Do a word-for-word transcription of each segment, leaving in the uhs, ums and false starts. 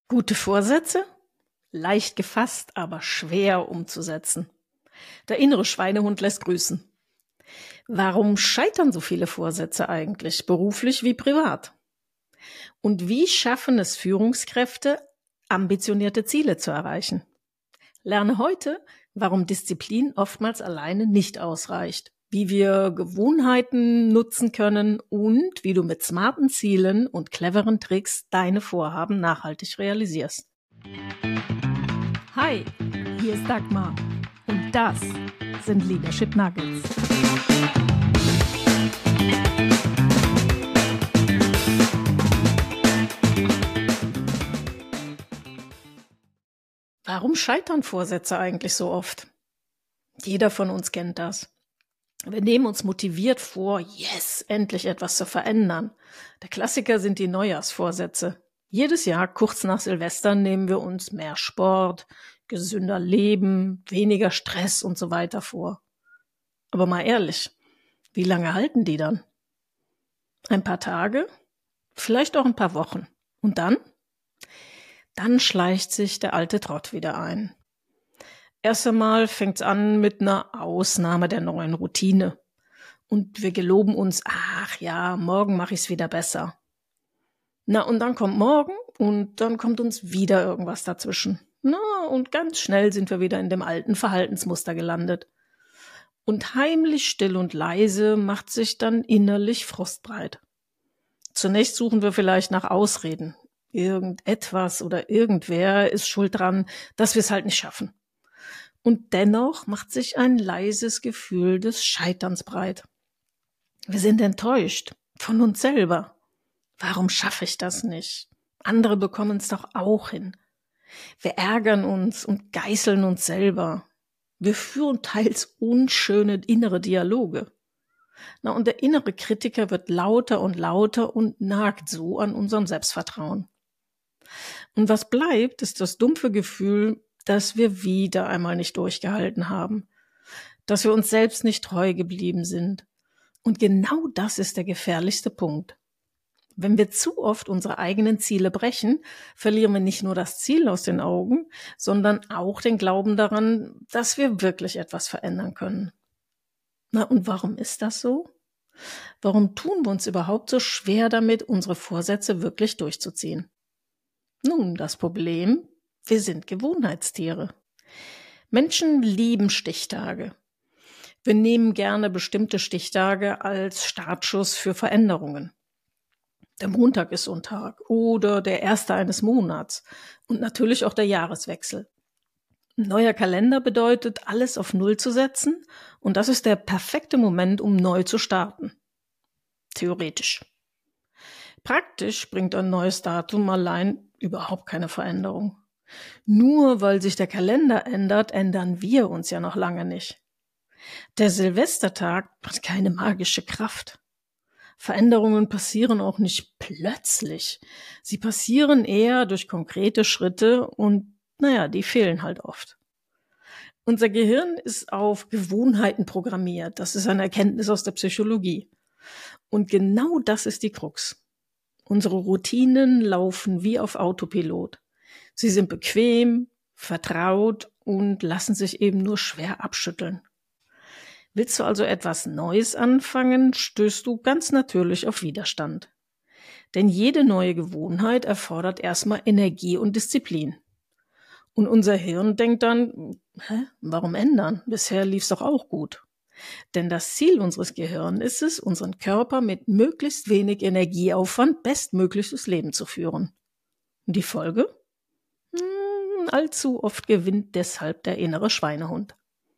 Gute Vorsätze? Leicht gefasst, aber schwer umzusetzen. Der innere Schweinehund lässt grüßen. Warum scheitern so viele Vorsätze eigentlich, beruflich wie privat? Und wie schaffen es Führungskräfte, ambitionierte Ziele zu erreichen? Lerne heute, warum Disziplin oftmals alleine nicht ausreicht, wie wir Gewohnheiten nutzen können und wie du mit smarten Zielen und cleveren Tricks deine Vorhaben nachhaltig realisierst. Hi, hier ist Dagmar und das sind Leadership Nuggets. Warum scheitern Vorsätze eigentlich so oft? Jeder von uns kennt das. Wir nehmen uns motiviert vor, yes, endlich etwas zu verändern. Der Klassiker sind die Neujahrsvorsätze. Jedes Jahr, kurz nach Silvester, nehmen wir uns mehr Sport, gesünder Leben, weniger Stress und so weiter vor. Aber mal ehrlich, wie lange halten die dann? Ein paar Tage? Vielleicht auch ein paar Wochen. Und dann? Dann schleicht sich der alte Trott wieder ein. Erst einmal fängt es an mit einer Ausnahme der neuen Routine. Und wir geloben uns, ach ja, morgen mache ich es wieder besser. Na, und dann kommt morgen und dann kommt uns wieder irgendwas dazwischen. Na, und ganz schnell sind wir wieder in dem alten Verhaltensmuster gelandet. Und heimlich, still und leise macht sich dann innerlich Frust breit. Zunächst suchen wir vielleicht nach Ausreden. Irgendetwas oder irgendwer ist schuld dran, dass wir es halt nicht schaffen. Und dennoch macht sich ein leises Gefühl des Scheiterns breit. Wir sind enttäuscht von uns selber. Warum schaffe ich das nicht? Andere bekommen es doch auch hin. Wir ärgern uns und geißeln uns selber. Wir führen teils unschöne innere Dialoge. Na, und der innere Kritiker wird lauter und lauter und nagt so an unserem Selbstvertrauen. Und was bleibt, ist das dumpfe Gefühl, dass wir wieder einmal nicht durchgehalten haben, dass wir uns selbst nicht treu geblieben sind. Und genau das ist der gefährlichste Punkt. Wenn wir zu oft unsere eigenen Ziele brechen, verlieren wir nicht nur das Ziel aus den Augen, sondern auch den Glauben daran, dass wir wirklich etwas verändern können. Na, und warum ist das so? Warum tun wir uns überhaupt so schwer damit, unsere Vorsätze wirklich durchzuziehen? Nun, das Problem, wir sind Gewohnheitstiere. Menschen lieben Stichtage. Wir nehmen gerne bestimmte Stichtage als Startschuss für Veränderungen. Der Montag ist so ein Tag oder der erste eines Monats und natürlich auch der Jahreswechsel. Ein neuer Kalender bedeutet, alles auf Null zu setzen und das ist der perfekte Moment, um neu zu starten. Theoretisch. Praktisch bringt ein neues Datum allein überhaupt keine Veränderung. Nur weil sich der Kalender ändert, ändern wir uns ja noch lange nicht. Der Silvestertag hat keine magische Kraft. Veränderungen passieren auch nicht plötzlich. Sie passieren eher durch konkrete Schritte und, naja, die fehlen halt oft. Unser Gehirn ist auf Gewohnheiten programmiert. Das ist eine Erkenntnis aus der Psychologie. Und genau das ist die Krux. Unsere Routinen laufen wie auf Autopilot. Sie sind bequem, vertraut und lassen sich eben nur schwer abschütteln. Willst du also etwas Neues anfangen, stößt du ganz natürlich auf Widerstand. Denn jede neue Gewohnheit erfordert erstmal Energie und Disziplin. Und unser Hirn denkt dann, hä, warum ändern? Bisher lief's doch auch gut. Denn das Ziel unseres Gehirns ist es, unseren Körper mit möglichst wenig Energieaufwand bestmögliches Leben zu führen. Und die Folge? Hm, allzu oft gewinnt deshalb der innere Schweinehund.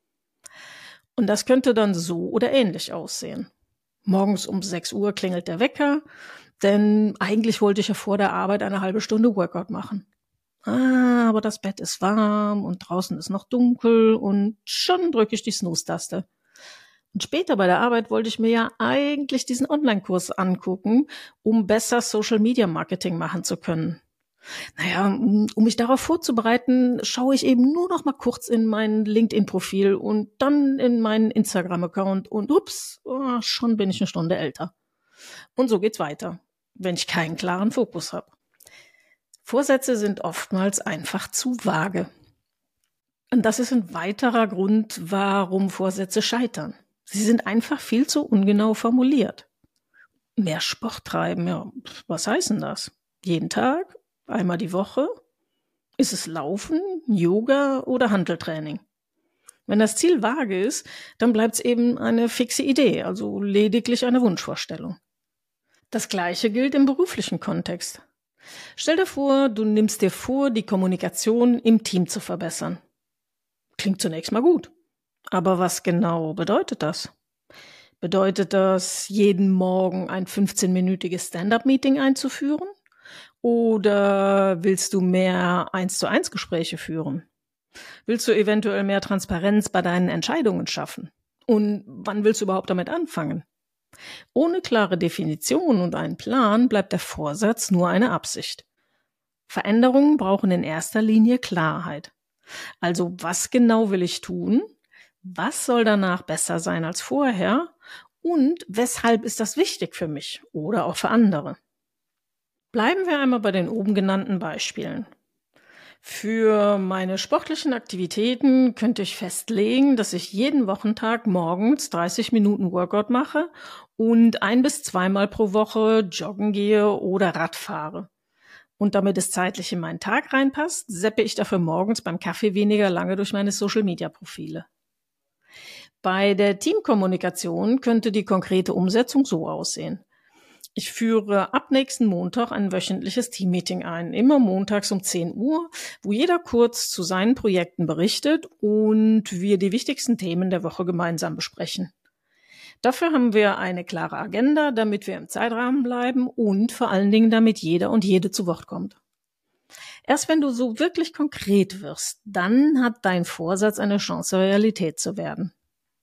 Und das könnte dann so oder ähnlich aussehen. Morgens um sechs Uhr klingelt der Wecker, denn eigentlich wollte ich ja vor der Arbeit eine halbe Stunde Workout machen. Ah, aber das Bett ist warm und draußen ist noch dunkel und schon drücke ich die Snooze-Taste. Und später bei der Arbeit wollte ich mir ja eigentlich diesen Online-Kurs angucken, um besser Social-Media-Marketing machen zu können. Naja, um mich darauf vorzubereiten, schaue ich eben nur noch mal kurz in mein LinkedIn-Profil und dann in meinen Instagram-Account und ups, oh, schon bin ich eine Stunde älter. Und so geht's weiter, wenn ich keinen klaren Fokus habe. Vorsätze sind oftmals einfach zu vage. Und das ist ein weiterer Grund, warum Vorsätze scheitern. Sie sind einfach viel zu ungenau formuliert. Mehr Sport treiben, ja, was heißt denn das? Jeden Tag? Einmal die Woche? Ist es Laufen, Yoga oder Hanteltraining? Wenn das Ziel vage ist, dann bleibt es eben eine fixe Idee, also lediglich eine Wunschvorstellung. Das Gleiche gilt im beruflichen Kontext. Stell dir vor, du nimmst dir vor, die Kommunikation im Team zu verbessern. Klingt zunächst mal gut. Aber was genau bedeutet das? Bedeutet das, jeden Morgen ein fünfzehnminütiges Stand-up-Meeting einzuführen? Oder willst du mehr eins zu eins Gespräche führen? Willst du eventuell mehr Transparenz bei deinen Entscheidungen schaffen? Und wann willst du überhaupt damit anfangen? Ohne klare Definition und einen Plan bleibt der Vorsatz nur eine Absicht. Veränderungen brauchen in erster Linie Klarheit. Also, was genau will ich tun? Was soll danach besser sein als vorher? Und weshalb ist das wichtig für mich oder auch für andere? Bleiben wir einmal bei den oben genannten Beispielen. Für meine sportlichen Aktivitäten könnte ich festlegen, dass ich jeden Wochentag morgens dreißig Minuten Workout mache und ein- bis zweimal pro Woche joggen gehe oder Rad fahre. Und damit es zeitlich in meinen Tag reinpasst, seppe ich dafür morgens beim Kaffee weniger lange durch meine Social-Media-Profile. Bei der Teamkommunikation könnte die konkrete Umsetzung so aussehen. Ich führe ab nächsten Montag ein wöchentliches Teammeeting ein, immer montags um zehn Uhr, wo jeder kurz zu seinen Projekten berichtet und wir die wichtigsten Themen der Woche gemeinsam besprechen. Dafür haben wir eine klare Agenda, damit wir im Zeitrahmen bleiben und vor allen Dingen, damit jeder und jede zu Wort kommt. Erst wenn du so wirklich konkret wirst, dann hat dein Vorsatz eine Chance, Realität zu werden.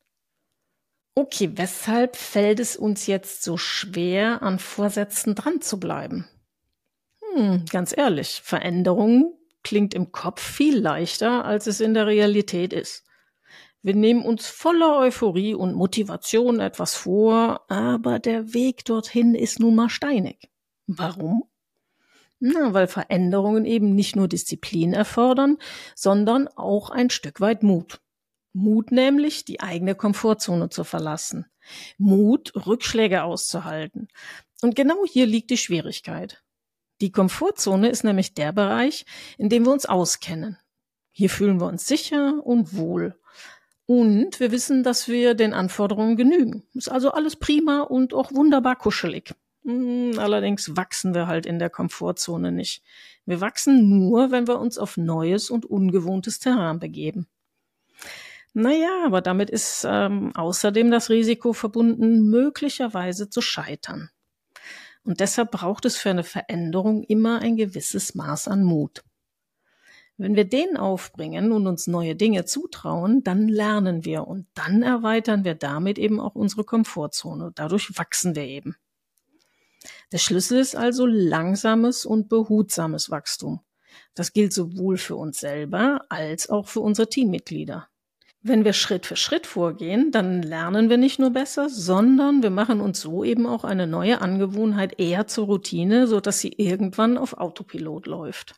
Okay, weshalb fällt es uns jetzt so schwer, an Vorsätzen dran zu bleiben? Hm, ganz ehrlich, Veränderung klingt im Kopf viel leichter, als es in der Realität ist. Wir nehmen uns voller Euphorie und Motivation etwas vor, aber der Weg dorthin ist nun mal steinig. Warum? Na, weil Veränderungen eben nicht nur Disziplin erfordern, sondern auch ein Stück weit Mut. Mut nämlich, die eigene Komfortzone zu verlassen. Mut, Rückschläge auszuhalten. Und genau hier liegt die Schwierigkeit. Die Komfortzone ist nämlich der Bereich, in dem wir uns auskennen. Hier fühlen wir uns sicher und wohl. Und wir wissen, dass wir den Anforderungen genügen. Ist also alles prima und auch wunderbar kuschelig. Allerdings wachsen wir halt in der Komfortzone nicht. Wir wachsen nur, wenn wir uns auf neues und ungewohntes Terrain begeben. Naja, aber damit ist ähm, außerdem das Risiko verbunden, möglicherweise zu scheitern. Und deshalb braucht es für eine Veränderung immer ein gewisses Maß an Mut. Wenn wir den aufbringen und uns neue Dinge zutrauen, dann lernen wir und dann erweitern wir damit eben auch unsere Komfortzone. Dadurch wachsen wir eben. Der Schlüssel ist also langsames und behutsames Wachstum. Das gilt sowohl für uns selber als auch für unsere Teammitglieder. Wenn wir Schritt für Schritt vorgehen, dann lernen wir nicht nur besser, sondern wir machen uns so eben auch eine neue Angewohnheit eher zur Routine, sodass sie irgendwann auf Autopilot läuft.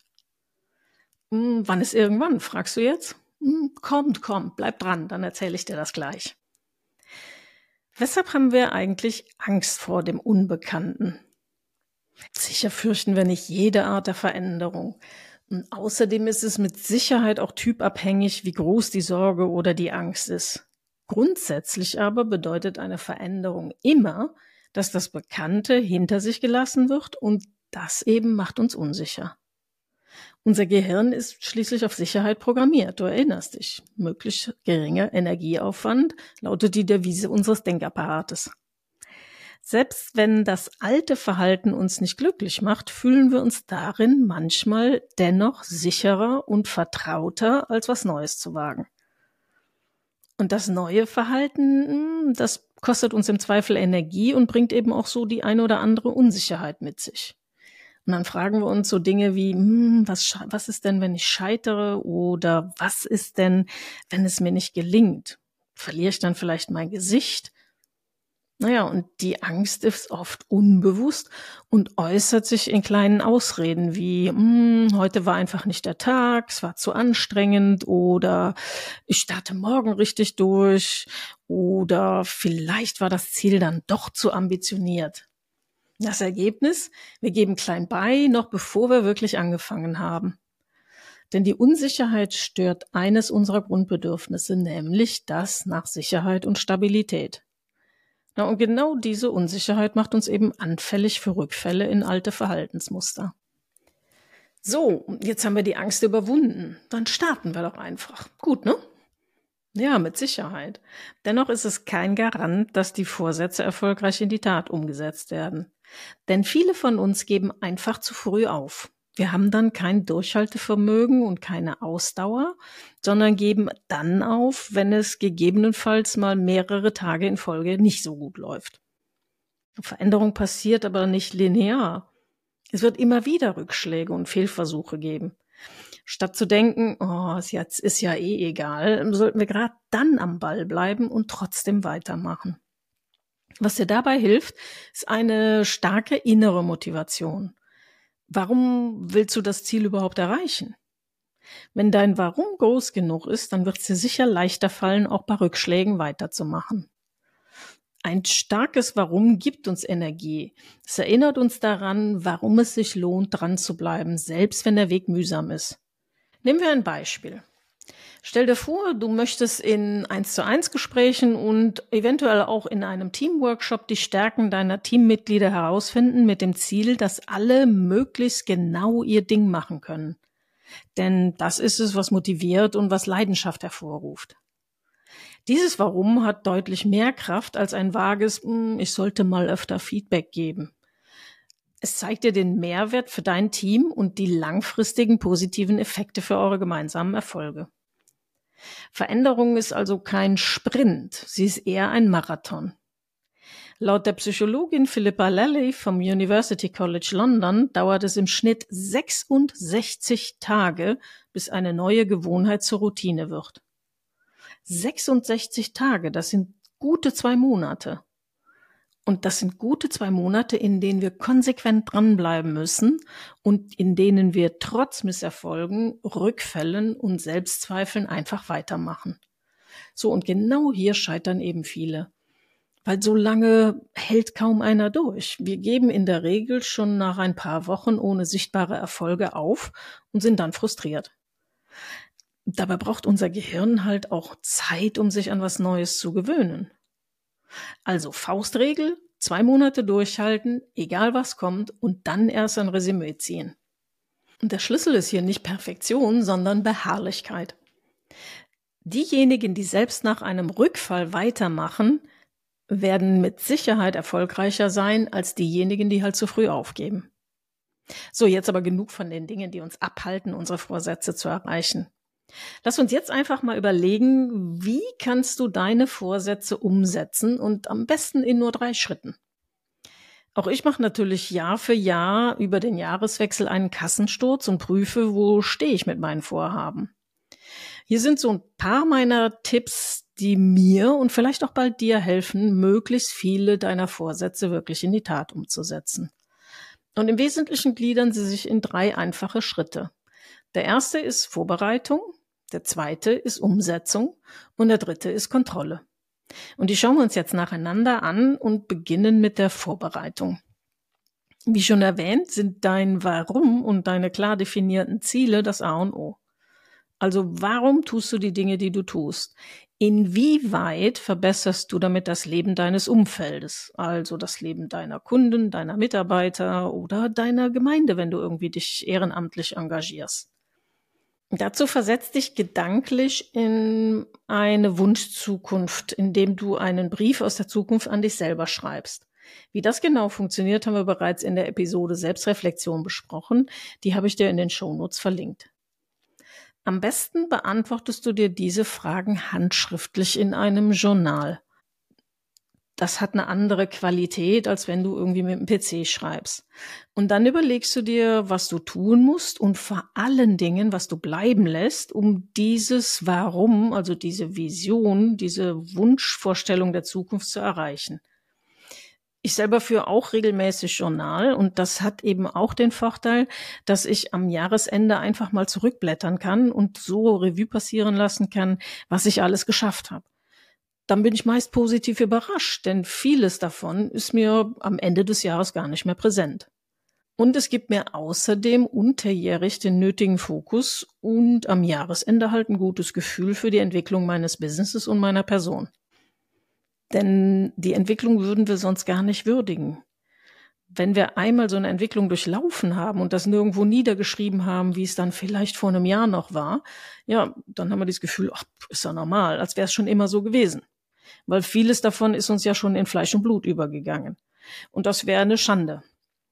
Hm, wann ist irgendwann, fragst du jetzt? Hm, kommt, kommt, bleib dran, dann erzähle ich dir das gleich. Weshalb haben wir eigentlich Angst vor dem Unbekannten? Sicher fürchten wir nicht jede Art der Veränderung. Und außerdem ist es mit Sicherheit auch typabhängig, wie groß die Sorge oder die Angst ist. Grundsätzlich aber bedeutet eine Veränderung immer, dass das Bekannte hinter sich gelassen wird und das eben macht uns unsicher. Unser Gehirn ist schließlich auf Sicherheit programmiert, du erinnerst dich. Möglichst geringer Energieaufwand lautet die Devise unseres Denkapparates. Selbst wenn das alte Verhalten uns nicht glücklich macht, fühlen wir uns darin manchmal dennoch sicherer und vertrauter, als was Neues zu wagen. Und das neue Verhalten, das kostet uns im Zweifel Energie und bringt eben auch so die eine oder andere Unsicherheit mit sich. Und dann fragen wir uns so Dinge wie, hm, was, was ist denn, wenn ich scheitere? Oder was ist denn, wenn es mir nicht gelingt? Verliere ich dann vielleicht mein Gesicht? Naja, und die Angst ist oft unbewusst und äußert sich in kleinen Ausreden wie, "Hm, heute war einfach nicht der Tag, es war zu anstrengend" oder "ich starte morgen richtig durch" oder "vielleicht war das Ziel dann doch zu ambitioniert". Das Ergebnis? Wir geben klein bei, noch bevor wir wirklich angefangen haben. Denn die Unsicherheit stört eines unserer Grundbedürfnisse, nämlich das nach Sicherheit und Stabilität. Na, und genau diese Unsicherheit macht uns eben anfällig für Rückfälle in alte Verhaltensmuster. So, jetzt haben wir die Angst überwunden. Dann starten wir doch einfach. Gut, ne? Ja, mit Sicherheit. Dennoch ist es kein Garant, dass die Vorsätze erfolgreich in die Tat umgesetzt werden. Denn viele von uns geben einfach zu früh auf. Wir haben dann kein Durchhaltevermögen und keine Ausdauer, sondern geben dann auf, wenn es gegebenenfalls mal mehrere Tage in Folge nicht so gut läuft. Veränderung passiert aber nicht linear. Es wird immer wieder Rückschläge und Fehlversuche geben. Statt zu denken, oh, jetzt ist ja eh egal, sollten wir gerade dann am Ball bleiben und trotzdem weitermachen. Was dir dabei hilft, ist eine starke innere Motivation. Warum willst du das Ziel überhaupt erreichen? Wenn dein Warum groß genug ist, dann wird es dir sicher leichter fallen, auch bei Rückschlägen weiterzumachen. Ein starkes Warum gibt uns Energie. Es erinnert uns daran, warum es sich lohnt, dran zu bleiben, selbst wenn der Weg mühsam ist. Nehmen wir ein Beispiel. Stell dir vor, du möchtest in eins zu eins Gesprächen und eventuell auch in einem Teamworkshop die Stärken deiner Teammitglieder herausfinden mit dem Ziel, dass alle möglichst genau ihr Ding machen können. Denn das ist es, was motiviert und was Leidenschaft hervorruft. Dieses Warum hat deutlich mehr Kraft als ein vages, ich sollte mal öfter Feedback geben. Es zeigt dir den Mehrwert für dein Team und die langfristigen positiven Effekte für eure gemeinsamen Erfolge. Veränderung ist also kein Sprint, sie ist eher ein Marathon. Laut der Psychologin Philippa Lally vom University College London dauert es im Schnitt sechsundsechzig Tage, bis eine neue Gewohnheit zur Routine wird. sechsundsechzig Tage, das sind gute zwei Monate. Und das sind gute zwei Monate, in denen wir konsequent dranbleiben müssen und in denen wir trotz Misserfolgen, Rückfällen und Selbstzweifeln einfach weitermachen. So, und genau hier scheitern eben viele. Weil so lange hält kaum einer durch. Wir geben in der Regel schon nach ein paar Wochen ohne sichtbare Erfolge auf und sind dann frustriert. Dabei braucht unser Gehirn halt auch Zeit, um sich an was Neues zu gewöhnen. Also Faustregel, zwei Monate durchhalten, egal was kommt, und dann erst ein Resümee ziehen. Und der Schlüssel ist hier nicht Perfektion, sondern Beharrlichkeit. Diejenigen, die selbst nach einem Rückfall weitermachen, werden mit Sicherheit erfolgreicher sein als diejenigen, die halt zu früh aufgeben. So, jetzt aber genug von den Dingen, die uns abhalten, unsere Vorsätze zu erreichen. Lass uns jetzt einfach mal überlegen, wie kannst du deine Vorsätze umsetzen und am besten in nur drei Schritten. Auch ich mache natürlich Jahr für Jahr über den Jahreswechsel einen Kassensturz und prüfe, wo stehe ich mit meinen Vorhaben. Hier sind so ein paar meiner Tipps, die mir und vielleicht auch bald dir helfen, möglichst viele deiner Vorsätze wirklich in die Tat umzusetzen. Und im Wesentlichen gliedern sie sich in drei einfache Schritte. Der erste ist Vorbereitung, der zweite ist Umsetzung und der dritte ist Kontrolle. Und die schauen wir uns jetzt nacheinander an und beginnen mit der Vorbereitung. Wie schon erwähnt, sind dein Warum und deine klar definierten Ziele das A und O. Also warum tust du die Dinge, die du tust? Inwieweit verbesserst du damit das Leben deines Umfeldes, also das Leben deiner Kunden, deiner Mitarbeiter oder deiner Gemeinde, wenn du irgendwie dich ehrenamtlich engagierst? Dazu versetz dich gedanklich in eine Wunschzukunft, indem du einen Brief aus der Zukunft an dich selber schreibst. Wie das genau funktioniert, haben wir bereits in der Episode Selbstreflexion besprochen. Die habe ich dir in den Shownotes verlinkt. Am besten beantwortest du dir diese Fragen handschriftlich in einem Journal. Das hat eine andere Qualität, als wenn du irgendwie mit dem P C schreibst. Und dann überlegst du dir, was du tun musst und vor allen Dingen, was du bleiben lässt, um dieses Warum, also diese Vision, diese Wunschvorstellung der Zukunft zu erreichen. Ich selber führe auch regelmäßig Journal und das hat eben auch den Vorteil, dass ich am Jahresende einfach mal zurückblättern kann und so Revue passieren lassen kann, was ich alles geschafft habe. Dann bin ich meist positiv überrascht, denn vieles davon ist mir am Ende des Jahres gar nicht mehr präsent. Und es gibt mir außerdem unterjährig den nötigen Fokus und am Jahresende halt ein gutes Gefühl für die Entwicklung meines Businesses und meiner Person. Denn die Entwicklung würden wir sonst gar nicht würdigen. Wenn wir einmal so eine Entwicklung durchlaufen haben und das nirgendwo niedergeschrieben haben, wie es dann vielleicht vor einem Jahr noch war, ja, dann haben wir das Gefühl, ach, ist ja normal, als wäre es schon immer so gewesen. Weil vieles davon ist uns ja schon in Fleisch und Blut übergegangen. Und das wäre eine Schande.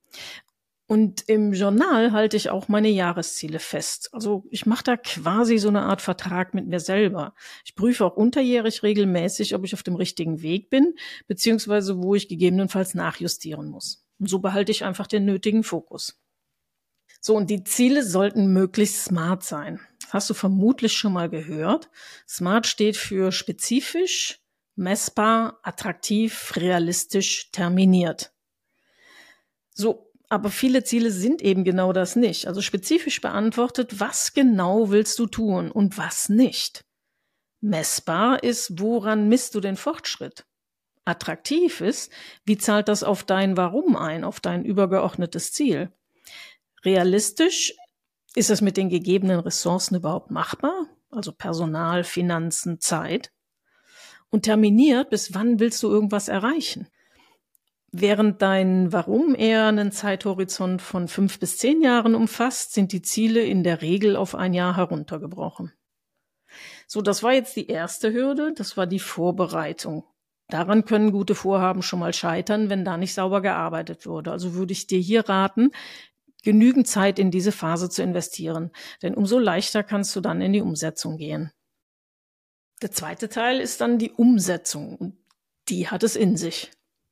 Und im Journal halte ich auch meine Jahresziele fest. Also ich mache da quasi so eine Art Vertrag mit mir selber. Ich prüfe auch unterjährig regelmäßig, ob ich auf dem richtigen Weg bin, beziehungsweise wo ich gegebenenfalls nachjustieren muss. Und so behalte ich einfach den nötigen Fokus. So, und die Ziele sollten möglichst smart sein. Das hast du vermutlich schon mal gehört. Smart steht für spezifisch, messbar, attraktiv, realistisch, terminiert. So, aber viele Ziele sind eben genau das nicht. Also spezifisch beantwortet, was genau willst du tun und was nicht. Messbar ist, woran misst du den Fortschritt? Attraktiv ist, wie zahlt das auf dein Warum ein, auf dein übergeordnetes Ziel? Realistisch, ist es mit den gegebenen Ressourcen überhaupt machbar? Also Personal, Finanzen, Zeit. Und terminiert, bis wann willst du irgendwas erreichen? Während dein Warum eher einen Zeithorizont von fünf bis zehn Jahren umfasst, sind die Ziele in der Regel auf ein Jahr heruntergebrochen. So, das war jetzt die erste Hürde, das war die Vorbereitung. Daran können gute Vorhaben schon mal scheitern, wenn da nicht sauber gearbeitet wurde. Also würde ich dir hier raten, genügend Zeit in diese Phase zu investieren, denn umso leichter kannst du dann in die Umsetzung gehen. Der zweite Teil ist dann die Umsetzung und die hat es in sich.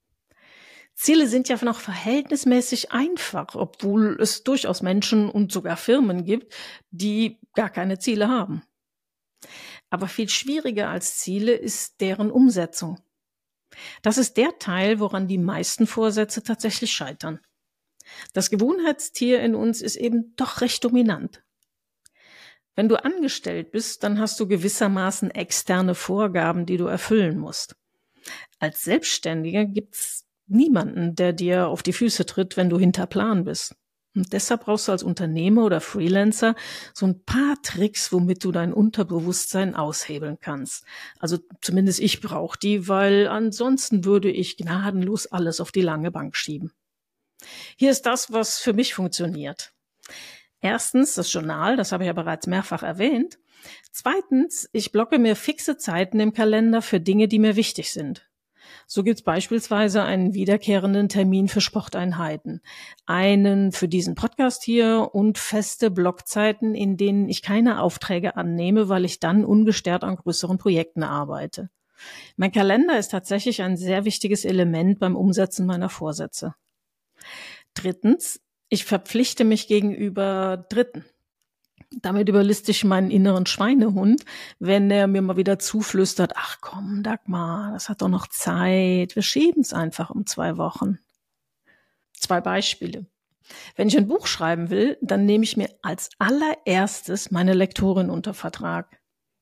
Ziele sind ja noch verhältnismäßig einfach, obwohl es durchaus Menschen und sogar Firmen gibt, die gar keine Ziele haben. Aber viel schwieriger als Ziele ist deren Umsetzung. Das ist der Teil, woran die meisten Vorsätze tatsächlich scheitern. Das Gewohnheitstier in uns ist eben doch recht dominant. Wenn du angestellt bist, dann hast du gewissermaßen externe Vorgaben, die du erfüllen musst. Als Selbstständiger gibt's niemanden, der dir auf die Füße tritt, wenn du hinter Plan bist. Und deshalb brauchst du als Unternehmer oder Freelancer so ein paar Tricks, womit du dein Unterbewusstsein aushebeln kannst. Also zumindest ich brauche die, weil ansonsten würde ich gnadenlos alles auf die lange Bank schieben. Hier ist das, was für mich funktioniert. Erstens das Journal, das habe ich ja bereits mehrfach erwähnt. Zweitens, ich blocke mir fixe Zeiten im Kalender für Dinge, die mir wichtig sind. So gibt es beispielsweise einen wiederkehrenden Termin für Sporteinheiten, einen für diesen Podcast hier und feste Blockzeiten, in denen ich keine Aufträge annehme, weil ich dann ungestört an größeren Projekten arbeite. Mein Kalender ist tatsächlich ein sehr wichtiges Element beim Umsetzen meiner Vorsätze. Drittens, ich verpflichte mich gegenüber Dritten. Damit überliste ich meinen inneren Schweinehund, wenn er mir mal wieder zuflüstert, ach komm, Dagmar, das hat doch noch Zeit, wir schieben es einfach um zwei Wochen. Zwei Beispiele. Wenn ich ein Buch schreiben will, dann nehme ich mir als allererstes meine Lektorin unter Vertrag.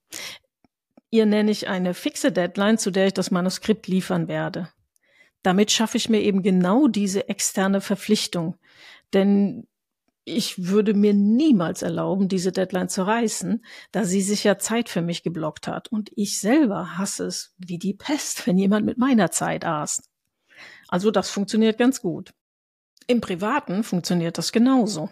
Ihr nenne ich eine fixe Deadline, zu der ich das Manuskript liefern werde. Damit schaffe ich mir eben genau diese externe Verpflichtung, denn ich würde mir niemals erlauben, diese Deadline zu reißen, da sie sich ja Zeit für mich geblockt hat. Und ich selber hasse es wie die Pest, wenn jemand mit meiner Zeit aßt. Also das funktioniert ganz gut. Im Privaten funktioniert das genauso.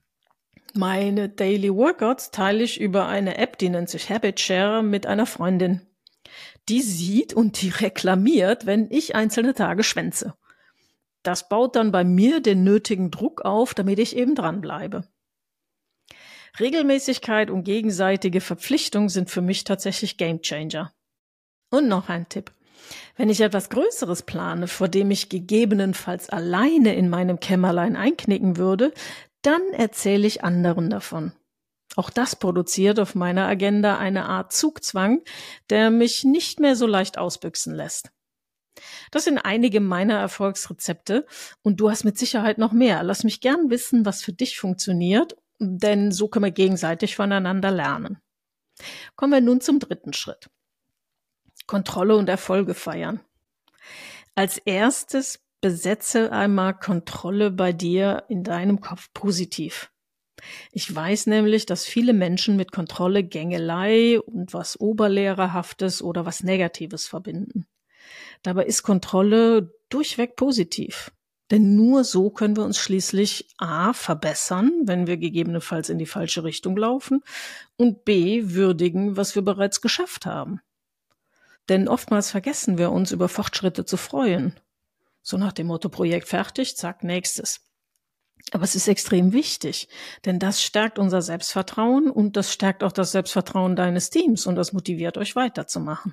Meine Daily Workouts teile ich über eine App, die nennt sich Habit Share, mit einer Freundin. Die sieht und die reklamiert, wenn ich einzelne Tage schwänze. Das baut dann bei mir den nötigen Druck auf, damit ich eben dranbleibe. Regelmäßigkeit und gegenseitige Verpflichtung sind für mich tatsächlich Gamechanger. Und noch ein Tipp. Wenn ich etwas Größeres plane, vor dem ich gegebenenfalls alleine in meinem Kämmerlein einknicken würde, dann erzähle ich anderen davon. Auch das produziert auf meiner Agenda eine Art Zugzwang, der mich nicht mehr so leicht ausbüchsen lässt. Das sind einige meiner Erfolgsrezepte und du hast mit Sicherheit noch mehr. Lass mich gern wissen, was für dich funktioniert, denn so können wir gegenseitig voneinander lernen. Kommen wir nun zum dritten Schritt. Kontrolle und Erfolge feiern. Als erstes besetze einmal Kontrolle bei dir in deinem Kopf positiv. Ich weiß nämlich, dass viele Menschen mit Kontrolle Gängelei und was Oberlehrerhaftes oder was Negatives verbinden. Dabei ist Kontrolle durchweg positiv. Denn nur so können wir uns schließlich a. verbessern, wenn wir gegebenenfalls in die falsche Richtung laufen, und b. würdigen, was wir bereits geschafft haben. Denn oftmals vergessen wir uns, über Fortschritte zu freuen. So nach dem Motto, Projekt fertig, zack, nächstes. Aber es ist extrem wichtig, denn das stärkt unser Selbstvertrauen und das stärkt auch das Selbstvertrauen deines Teams und das motiviert euch weiterzumachen.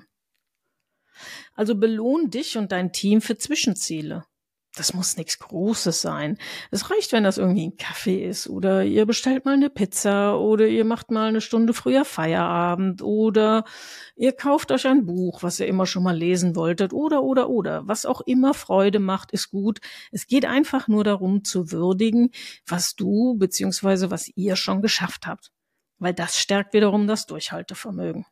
Also belohn dich und dein Team für Zwischenziele. Das muss nichts Großes sein. Es reicht, wenn das irgendwie ein Kaffee ist oder ihr bestellt mal eine Pizza oder ihr macht mal eine Stunde früher Feierabend oder ihr kauft euch ein Buch, was ihr immer schon mal lesen wolltet oder, oder, oder. Was auch immer Freude macht, ist gut. Es geht einfach nur darum zu würdigen, was du bzw. was ihr schon geschafft habt, weil das stärkt wiederum das Durchhaltevermögen.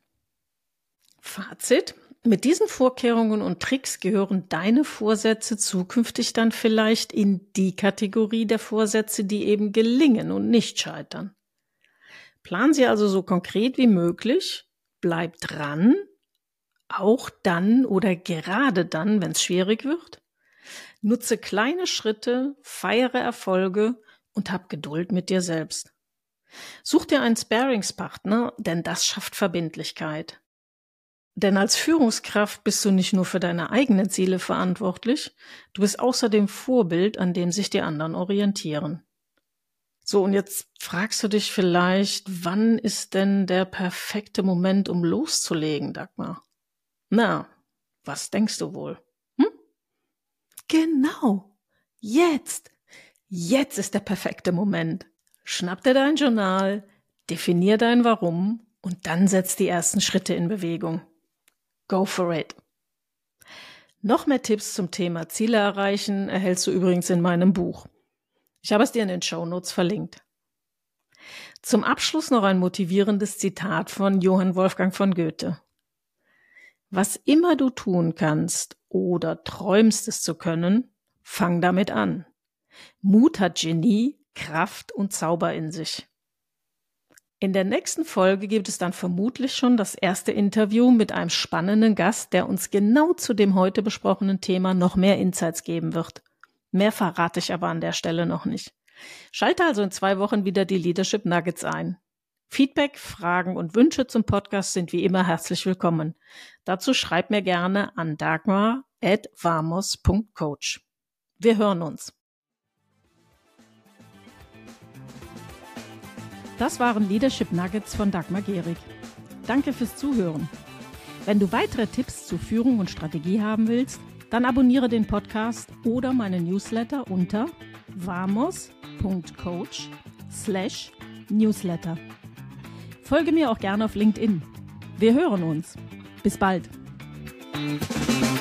Fazit. Mit diesen Vorkehrungen und Tricks gehören deine Vorsätze zukünftig dann vielleicht in die Kategorie der Vorsätze, die eben gelingen und nicht scheitern. Plan sie also so konkret wie möglich, bleib dran, auch dann oder gerade dann, wenn es schwierig wird. Nutze kleine Schritte, feiere Erfolge und hab Geduld mit dir selbst. Such dir einen Sparingspartner, denn das schafft Verbindlichkeit. Denn als Führungskraft bist du nicht nur für deine eigenen Ziele verantwortlich, du bist außerdem Vorbild, an dem sich die anderen orientieren. So, und jetzt fragst du dich vielleicht, wann ist denn der perfekte Moment, um loszulegen, Dagmar? Na, was denkst du wohl? Hm? Genau, jetzt. Jetzt ist der perfekte Moment. Schnapp dir dein Journal, definier dein Warum und dann setz die ersten Schritte in Bewegung. Go for it. Noch mehr Tipps zum Thema Ziele erreichen erhältst du übrigens in meinem Buch. Ich habe es dir in den Shownotes verlinkt. Zum Abschluss noch ein motivierendes Zitat von Johann Wolfgang von Goethe. Was immer du tun kannst oder träumst es zu können, fang damit an. Mut hat Genie, Kraft und Zauber in sich. In der nächsten Folge gibt es dann vermutlich schon das erste Interview mit einem spannenden Gast, der uns genau zu dem heute besprochenen Thema noch mehr Insights geben wird. Mehr verrate ich aber an der Stelle noch nicht. Schalte also in zwei Wochen wieder die Leadership Nuggets ein. Feedback, Fragen und Wünsche zum Podcast sind wie immer herzlich willkommen. Dazu schreib mir gerne an dagmar at vamos punkt coach. Wir hören uns. Das waren Leadership Nuggets von Dagmar Gehrig. Danke fürs Zuhören. Wenn du weitere Tipps zu Führung und Strategie haben willst, dann abonniere den Podcast oder meinen Newsletter unter vamos punkt coach slash newsletter. Folge mir auch gerne auf LinkedIn. Wir hören uns. Bis bald.